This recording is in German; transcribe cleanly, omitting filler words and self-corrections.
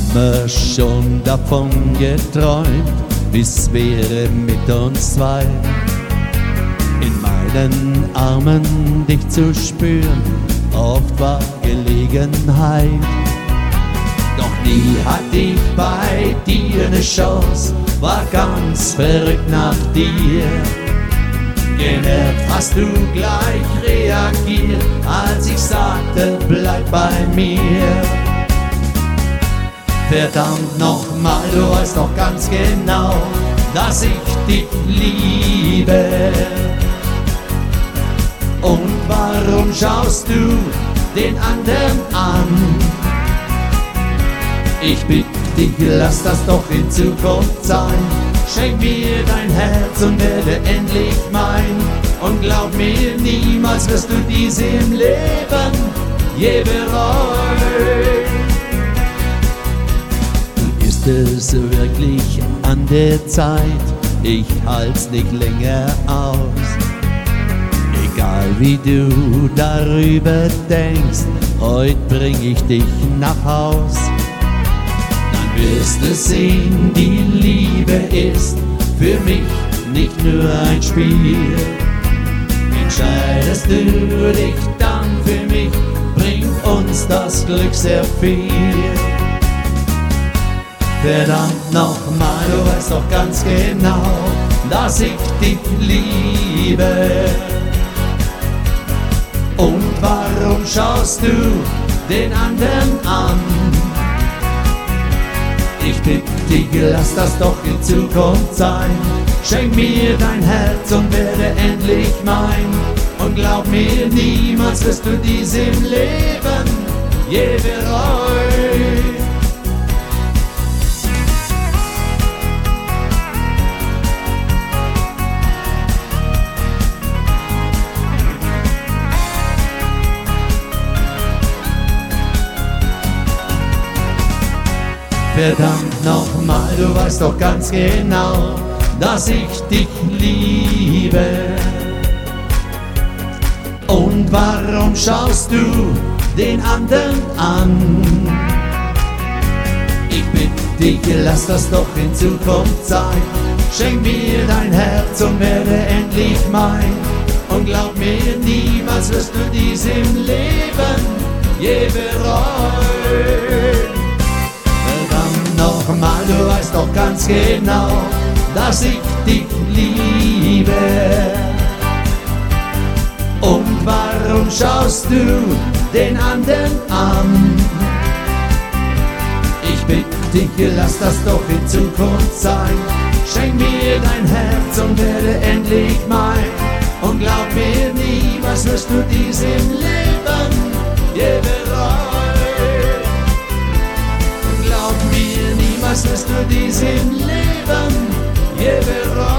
immer schon davon geträumt, wie's wäre mit uns zwei. In meinen Armen dich zu spüren, oft war Gelegenheit. Doch nie hatte ich bei dir ne Chance, war ganz verrückt nach dir. Genervt hast du gleich reagiert, als ich sagte, bleib bei mir. Verdammt nochmal, du weißt doch ganz genau, dass ich dich liebe. Und warum schaust du den anderen an? Ich bitte dich, lass das doch in Zukunft sein. Schenk mir dein Herz und werde endlich mein. Und glaub mir, niemals wirst du dies im Leben je bereuen. Ist es wirklich an der Zeit? Ich halt's nicht länger aus. Egal wie du darüber denkst, heut bring ich dich nach Haus. Dann wirst du sehen, die Liebe ist für mich nicht nur ein Spiel. Entscheidest du dich dann für mich, bringt uns das Glück sehr viel. Verdammt nochmal, du weißt doch ganz genau, dass ich dich liebe. Und warum schaust du den anderen an? Ich bitte dich, lass das doch in Zukunft sein. Schenk mir dein Herz und werde endlich mein. Und glaub mir, niemals wirst du dies im Leben je bereuen. Verdammt nochmal, du weißt doch ganz genau, dass ich dich liebe. Und warum schaust du den anderen an? Ich bitte dich, lass das doch in Zukunft sein. Schenk mir dein Herz und werde endlich mein. Und glaub mir, niemals wirst du dies im Leben je bereuen. Nochmal, du weißt doch ganz genau, dass ich dich liebe. Und warum schaust du den anderen an? Ich bitte dich, lass das doch in Zukunft sein. Schenk mir dein Herz und werde endlich mein. Und glaub mir, niemals wirst du dies im Leben je bereuen. Niemals wirst du dies im Leben je bereuen.